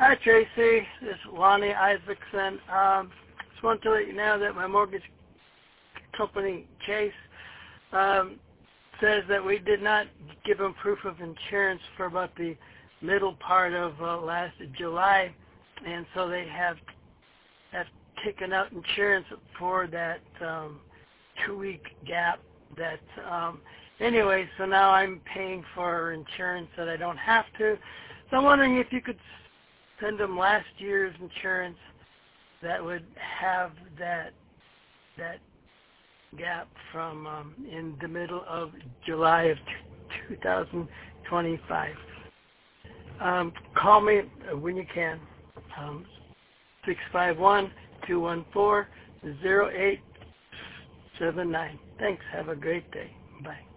Hi, Tracy. This is Lonnie Isaacson. Just want to let you know that my mortgage company, Chase, says that we did not give them proof of insurance for about the middle part of last July, and so they have taken out insurance for that 2-week gap. Anyway, so now I'm paying for insurance that I don't have to. So I'm wondering if you could send them last year's insurance that would have that gap from in the middle of July of 2025. Call me when you can. 651-214-0879. Thanks. Have a great day. Bye.